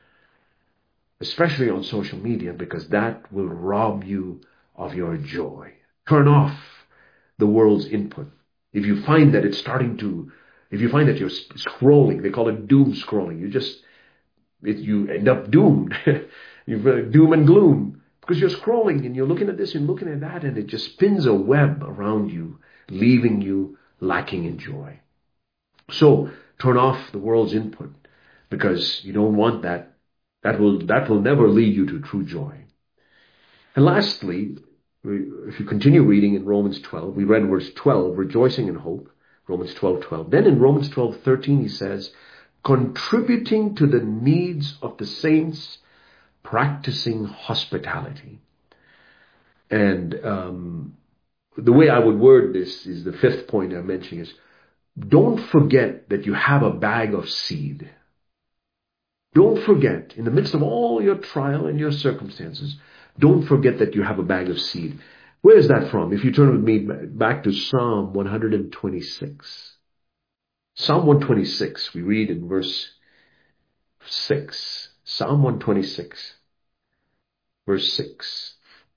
Especially on social media, because that will rob you of your joy. Turn off the world's input. If you find that you're scrolling, they call it doom scrolling. You end up doomed. You've doom and gloom. Because you're scrolling and you're looking at this and looking at that, and it just spins a web around you, leaving you lacking in joy. So turn off the world's input, because you don't want that. That will never lead you to true joy. And lastly, if you continue reading in Romans 12, we read verse 12, rejoicing in hope, Romans 12:12. Then in Romans 12:13 he says, contributing to the needs of the saints, practicing hospitality. And the way I would word this is the fifth point I'm mentioning is, don't forget that you have a bag of seed. Don't forget, in the midst of all your trial and your circumstances, don't forget that you have a bag of seed. Where is that from? If you turn with me back to Psalm 126. Psalm 126, we read in verse 6. Psalm 126, verse 6.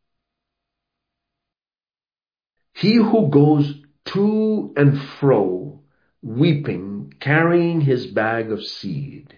He who goes to and fro, weeping, carrying his bag of seed.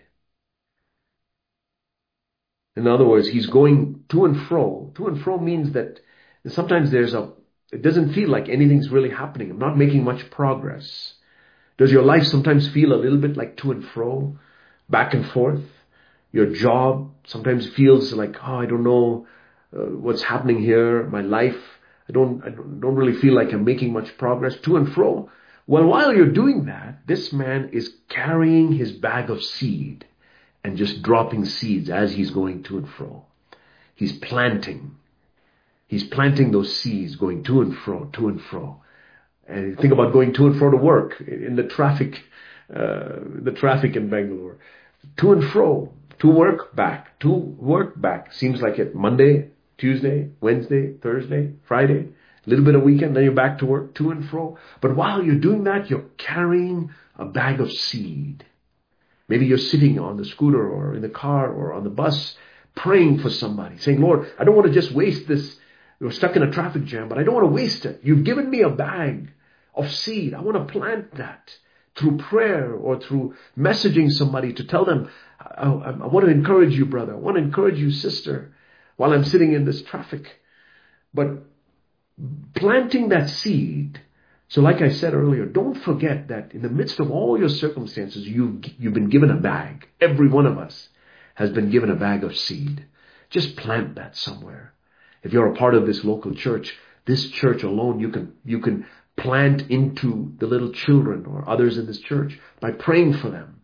In other words, he's going to and fro. To and fro means that sometimes it doesn't feel like anything's really happening. I'm not making much progress. Does your life sometimes feel a little bit like to and fro, back and forth? Your job sometimes feels like, I don't know what's happening here. My life, I don't really feel like I'm making much progress. To and fro. Well, while you're doing that, this man is carrying his bag of seed and just dropping seeds as he's going to and fro. He's planting. He's planting those seeds, going to and fro, to and fro. And think about going to and fro to work in the traffic in Bangalore. To and fro, to work, back. Seems like it. Monday, Tuesday, Wednesday, Thursday, Friday, a little bit of weekend, then you're back to work, to and fro. But while you're doing that, you're carrying a bag of seed. Maybe you're sitting on the scooter or in the car or on the bus praying for somebody, saying, Lord, I don't want to just waste this. You're stuck in a traffic jam, but I don't want to waste it. You've given me a bag of seed. I want to plant that through prayer or through messaging somebody to tell them, I want to encourage you, brother. I want to encourage you, sister, while I'm sitting in this traffic. But planting that seed. So like I said earlier, don't forget that in the midst of all your circumstances, you've been given a bag. Every one of us has been given a bag of seed. Just plant that somewhere. If you're a part of this local church, this church alone, you can plant into the little children or others in this church by praying for them.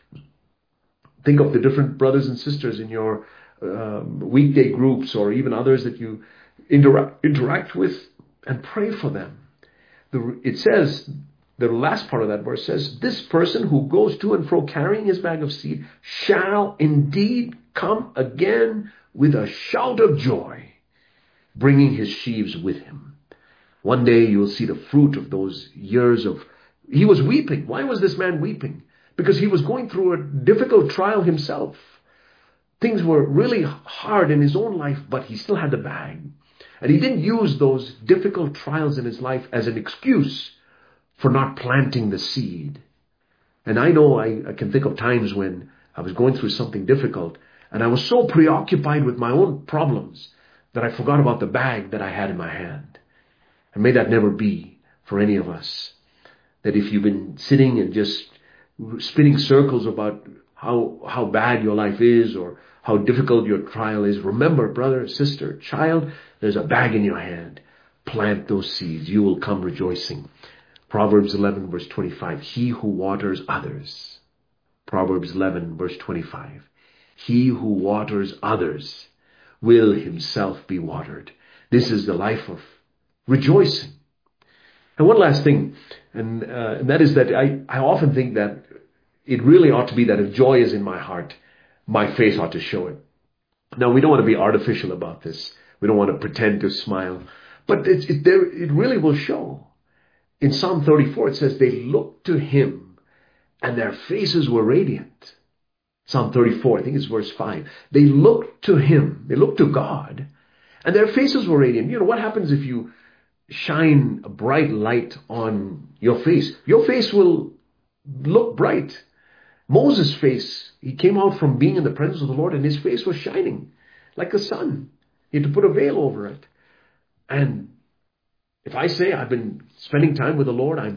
Think of the different brothers and sisters in your weekday groups or even others that you interact with, and pray for them. It says, the last part of that verse says, this person who goes to and fro carrying his bag of seed shall indeed come again with a shout of joy, bringing his sheaves with him. One day you'll see the fruit of those years of... He was weeping. Why was this man weeping? Because he was going through a difficult trial himself. Things were really hard in his own life, but he still had the bag. And he didn't use those difficult trials in his life as an excuse for not planting the seed. And I know I can think of times when I was going through something difficult and I was so preoccupied with my own problems that I forgot about the bag that I had in my hand. And may that never be for any of us. That if you've been sitting and just spinning circles about how bad your life is or how difficult your trial is, remember, brother, sister, child, there's a bag in your hand. Plant those seeds. You will come rejoicing. Proverbs 11 verse 25. He who waters others. Proverbs 11 verse 25. He who waters others will himself be watered. This is the life of rejoicing. And one last thing, and that is that I often think that it really ought to be that if joy is in my heart, my face ought to show it. Now, we don't want to be artificial about this. We don't want to pretend to smile. But it really will show. In Psalm 34, it says, they looked to him and their faces were radiant. Psalm 34, I think it's verse 5. They looked to him, they looked to God, and their faces were radiant. You know, what happens if you shine a bright light on your face? Your face will look bright. Moses' face, he came out from being in the presence of the Lord and his face was shining like the sun. He had to put a veil over it. And if I say I've been spending time with the Lord, I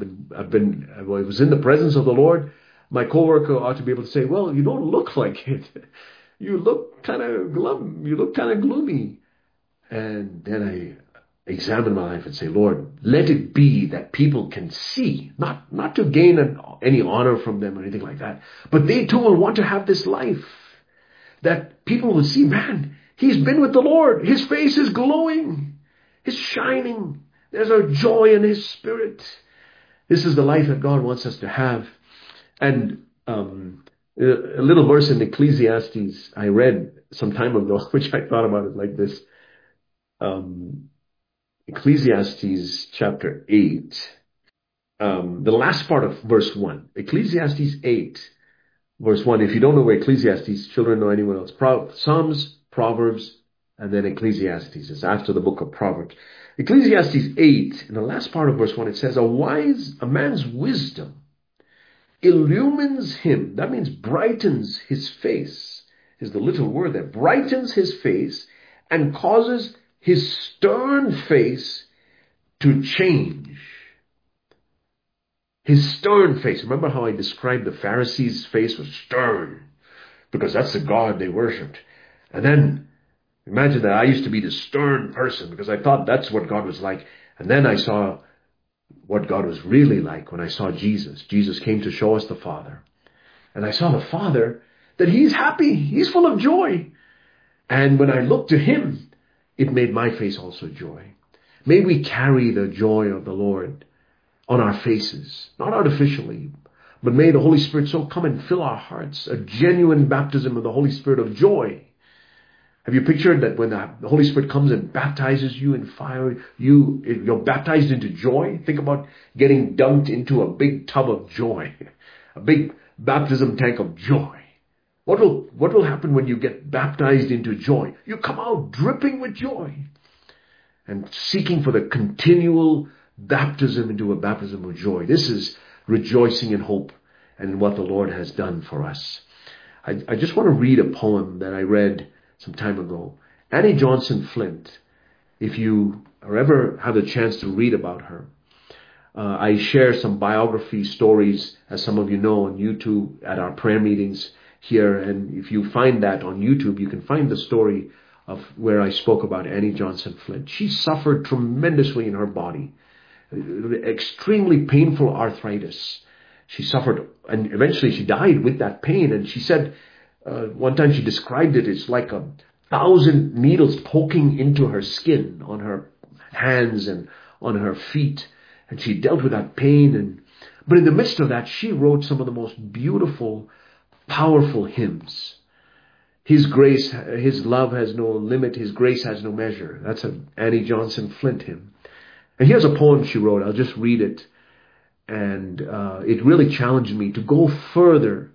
was in the presence of the Lord, my coworker ought to be able to say, well, you don't look like it. You look kind of glum. You look kind of gloomy. And then I examine my life and say, Lord, let it be that people can see, not to gain any honor from them or anything like that, but they too will want to have this life. That people will see, man, he's been with the Lord. His face is glowing. It's shining. There's a joy in his spirit. This is the life that God wants us to have. And a little verse in Ecclesiastes I read some time ago, which I thought about it like this. Ecclesiastes chapter 8, the last part of verse 1. Ecclesiastes 8, verse 1. If you don't know where Ecclesiastes, children know anyone else. Psalms, Proverbs, and then Ecclesiastes. It's after the book of Proverbs. Ecclesiastes 8, in the last part of verse 1, it says, a man's wisdom illumines him. That means brightens his face, is the little word there. Brightens his face and causes his stern face to change. His stern face. Remember how I described the Pharisees' face was stern, because that's the God they worshipped. And then imagine that I used to be the stern person because I thought that's what God was like. And then I saw what God was really like when I saw Jesus. Jesus came to show us the Father. And I saw the Father, that he's happy. He's full of joy. And when I looked to him, it made my face also joy. May we carry the joy of the Lord on our faces, not artificially, but may the Holy Spirit so come and fill our hearts, a genuine baptism of the Holy Spirit of joy. Have you pictured that when the Holy Spirit comes and baptizes you in fire, you're baptized into joy? Think about getting dunked into a big tub of joy, a big baptism tank of joy. What will happen when you get baptized into joy? You come out dripping with joy and seeking for the continual baptism into a baptism of joy. This is rejoicing in hope and in what the Lord has done for us. I just want to read a poem that I read some time ago. Annie Johnson Flint, if you ever have the chance to read about her, I share some biography stories, as some of you know, on YouTube at our prayer meetings here. And if you find that on YouTube, you can find the story of where I spoke about Annie Johnson Flint. She suffered tremendously in her body, extremely painful arthritis. She suffered, and eventually she died with that pain. And she said, one time she described it, it's like 1,000 needles poking into her skin, on her hands and on her feet. And she dealt with that pain. But in the midst of that, she wrote some of the most beautiful, powerful hymns. His grace, His love has no limit, His grace has no measure. That's an Annie Johnson Flint hymn. And here's a poem she wrote. I'll just read it. And it really challenged me to go further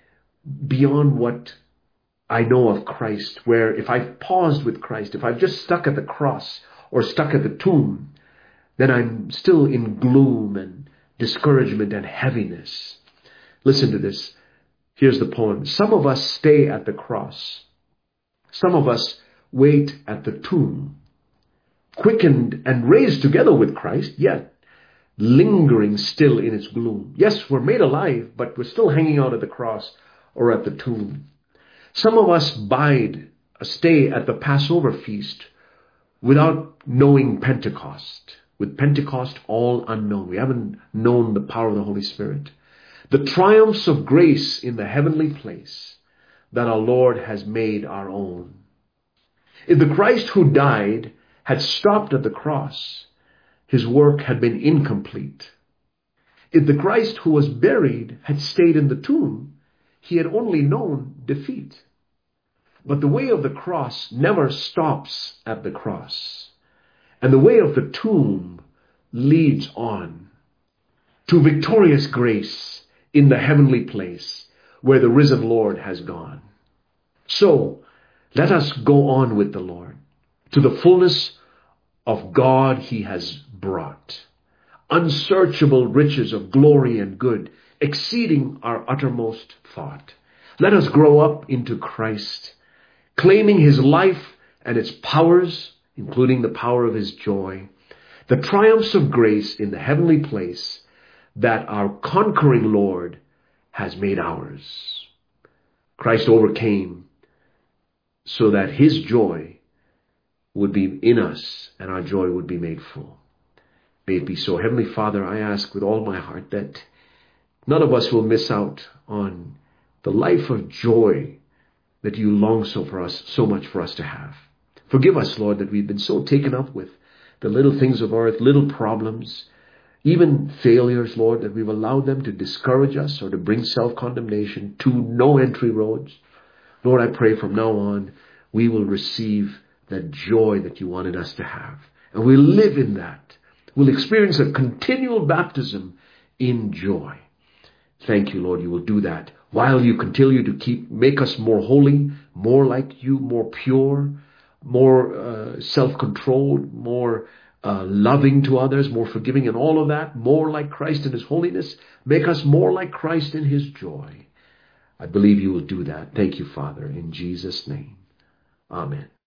beyond what I know of Christ, where if I've paused with Christ, if I've just stuck at the cross or stuck at the tomb, then I'm still in gloom and discouragement and heaviness. Listen to this. Here's the poem. Some of us stay at the cross. Some of us wait at the tomb, quickened and raised together with Christ, yet lingering still in its gloom. Yes, we're made alive, but we're still hanging out at the cross or at the tomb. Some of us stay at the Passover feast without knowing Pentecost. With Pentecost all unknown. We haven't known the power of the Holy Spirit. The triumphs of grace in the heavenly place that our Lord has made our own. If the Christ who died had stopped at the cross, His work had been incomplete. If the Christ who was buried had stayed in the tomb, He had only known defeat. But the way of the cross never stops at the cross. And the way of the tomb leads on to victorious grace in the heavenly place where the risen Lord has gone. So let us go on with the Lord to the fullness of God He has brought. Unsearchable riches of glory and good, exceeding our uttermost thought. Let us grow up into Christ, claiming His life and its powers, including the power of His joy, the triumphs of grace in the heavenly place that our conquering Lord has made ours. Christ overcame so that His joy would be in us and our joy would be made full. May it be so. Heavenly Father, I ask with all my heart that none of us will miss out on the life of joy that You long so much for us to have. Forgive us, Lord, that we've been so taken up with the little things of earth, little problems, even failures, Lord, that we've allowed them to discourage us or to bring self-condemnation to no entry roads. Lord, I pray from now on we will receive that joy that You wanted us to have. And we'll live in that. We'll experience a continual baptism in joy. Thank You, Lord, You will do that while You continue to make us more holy, more like You, more pure, more self-controlled, more loving to others, more forgiving and all of that, more like Christ in His holiness. Make us more like Christ in His joy. I believe You will do that. Thank You, Father, in Jesus' name. Amen.